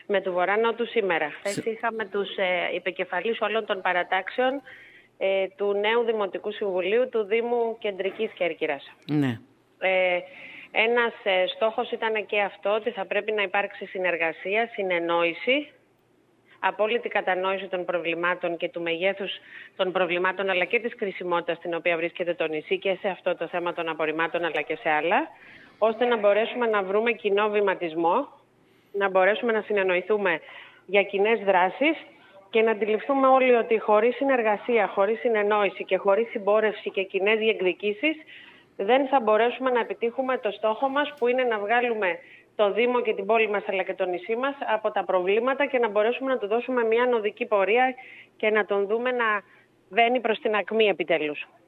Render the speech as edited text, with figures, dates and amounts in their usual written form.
Με του Βορρά Νότου σήμερα. Χθες είχαμε τους επικεφαλείς όλων των παρατάξεων του νέου Δημοτικού Συμβουλίου του Δήμου Κεντρικής Κέρκυρας. Ναι. Ένας στόχος ήταν και αυτό, ότι θα πρέπει να υπάρξει συνεργασία, συνεννόηση, απόλυτη κατανόηση των προβλημάτων και του μεγέθους των προβλημάτων, αλλά και της κρισιμότητας στην οποία βρίσκεται το νησί και σε αυτό το θέμα των απορριμμάτων, αλλά και σε άλλα, ώστε να μπορέσουμε να βρούμε κοινό βηματισμό, να μπορέσουμε να συνεννοηθούμε για κοινές δράσεις και να αντιληφθούμε όλοι ότι χωρίς συνεργασία, χωρίς συνεννόηση και χωρίς συμπόρευση και κοινές διεκδικήσεις δεν θα μπορέσουμε να επιτύχουμε το στόχο μας, που είναι να βγάλουμε το Δήμο και την πόλη μας αλλά και το νησί μας από τα προβλήματα και να μπορέσουμε να του δώσουμε μια ανωδική πορεία και να τον δούμε να βαίνει προς την ακμή επιτέλους.